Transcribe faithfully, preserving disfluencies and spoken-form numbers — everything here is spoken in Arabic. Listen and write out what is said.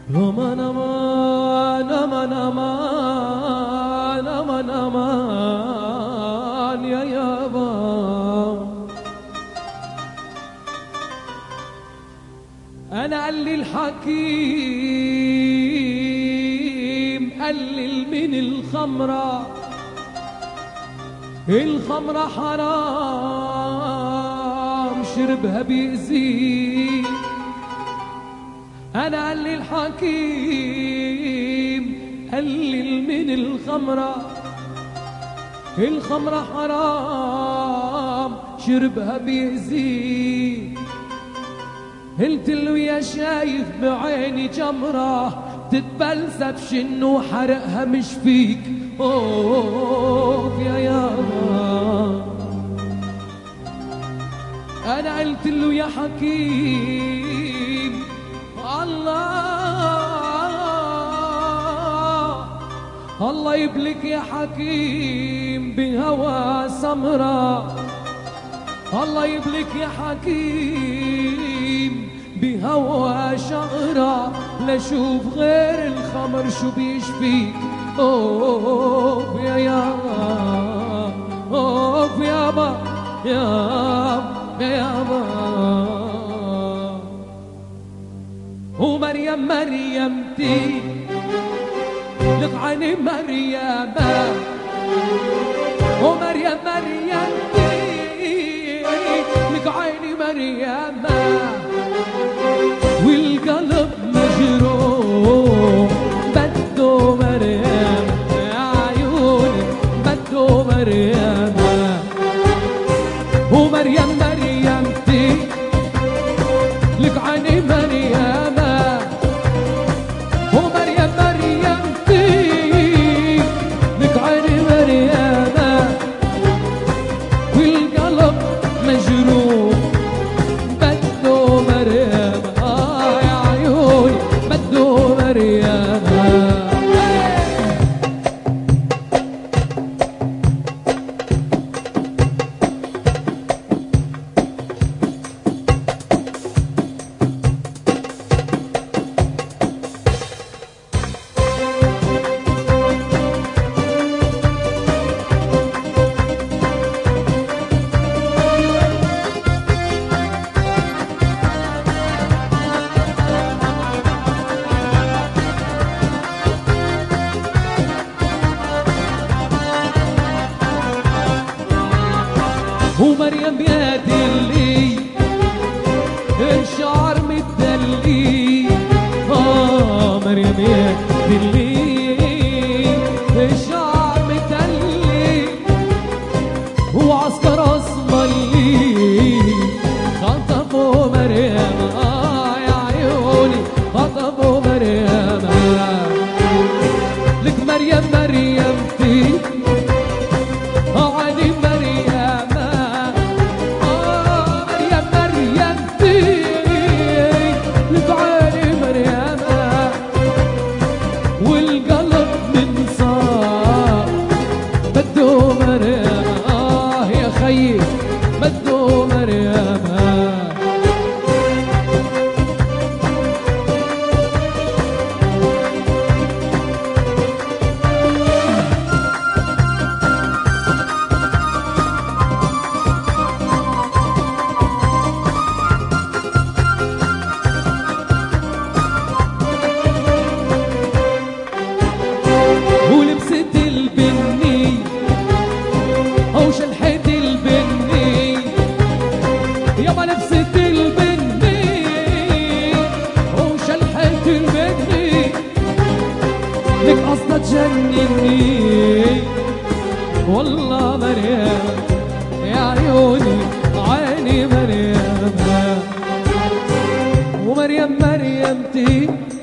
aman aman aman aman aman aman ya yaba. أنا قال لي الحكيم قلل من الخمرة، الخمرة حرام شربها بيأذيك. أنا قال لي الحكيم قلل من الخمرة، الخمرة حرام شربها بيأذيك. قلت له يا شايف بعيني جمرة تتبلسى بشنو حرقها مش فيك. اوه يا يابا. انا قلت له يا حكيم الله الله يبلك يا حكيم بهوى سمرة، الله يبلك يا حكيم بهوى شغرة. لشوف غير الخمر شو بيشفيك. اوه يا يابا اوه يابا يابا يابا. ومريم مريمتي لقعني مريم، ومريم مريمتي عيني مريم، والقلب مجروح بده مريم يا عيوني بده مريم. ومريم مريمتي لك عيني مريم، ومريم مريمتي لك عيني مريم، والقلب مجروح ومريم بيد اللي الشعر متدلي. اه مريم بيد اللي الشعر متدلي، وعسكر اسمر اللي خطفوا مريم. اه يا عيوني خطفوا مريم. لك مريم مريمتي بدو مريم. ولبست البني او شلحت البني، يابا لبست البني وشلحت البني، لك قصدها تجنني والله مريم يا عيوني عيني مريم. ومريم مريمتي